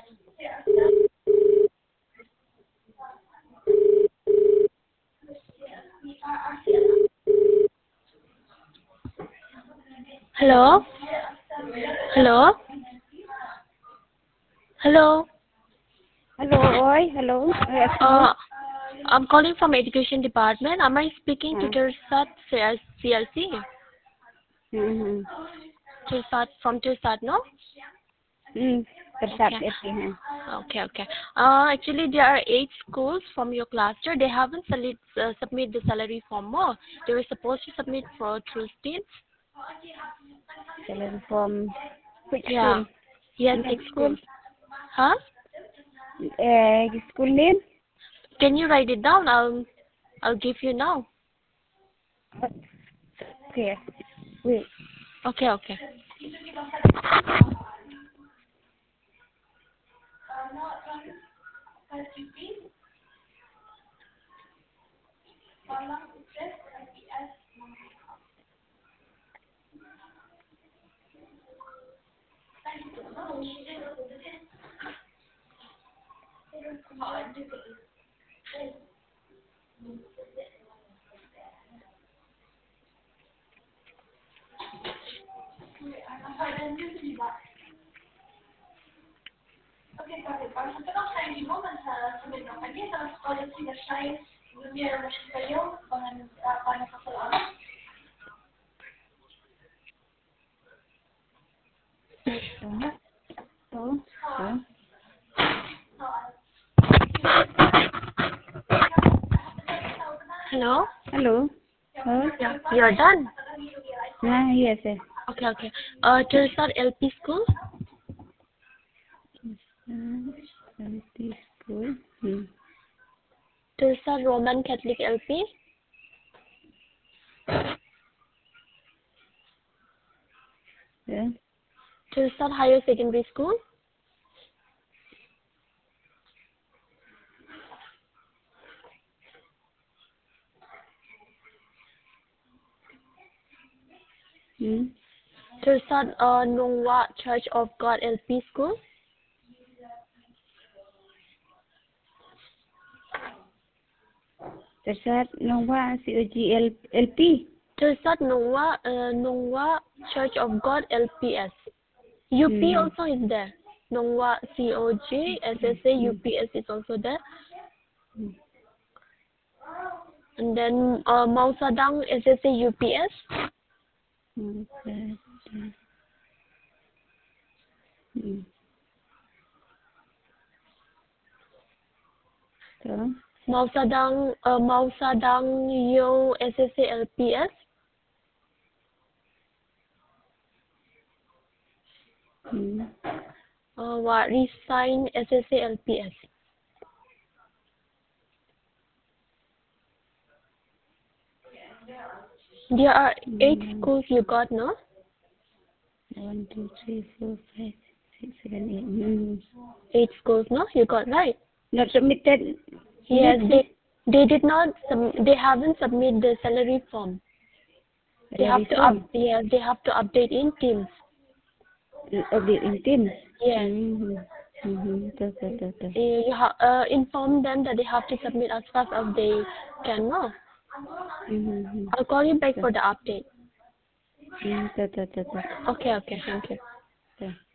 Hello? Hello? Hello? Hello, oi, hello. Yes, hello. I'm calling from education department. Am I speaking to Tirsat CRC? Mm-hmm. Tirsat from Tirsat, no? Tersat Okay. ito. Okay. Actually, there are 8 schools from your cluster. They haven't submit the salary form more. They were supposed to submit for Tuesday. Salary from which Yeah. school? Yes, Which 6 school? schools. Huh? School name? Can you write it down? I'll give you now. Okay. Wait. Okay. Hello? Hello. Yeah, you're done? Yes. Okay. Tirsat LP School? LP school. Tirsat Roman Catholic LP? Yeah. Tirsat Higher Secondary School? Tirsat Nongwa Church of God LP School? Tersat Nongwa COG LP. Tirsat Nongwa Church of God LPS. UP also is there. Nongwa COG SSA UPS is also there. And then Mausadang SSA UPS. So, Mausadang Yo SSA LPS. Resign SSA LPS. There are 8 schools you got, no? 1, 2, 3, 4, 5, 6, 7, 8. 8 schools, no? You got right. Not submitted. Yes, they did not. They haven't submitted the salary form. They have to they have to update in Teams. Update in Teams. Yes. You have inform them that they have to submit as fast as they can. No. I'll call you back for the update. Okay. Thank you.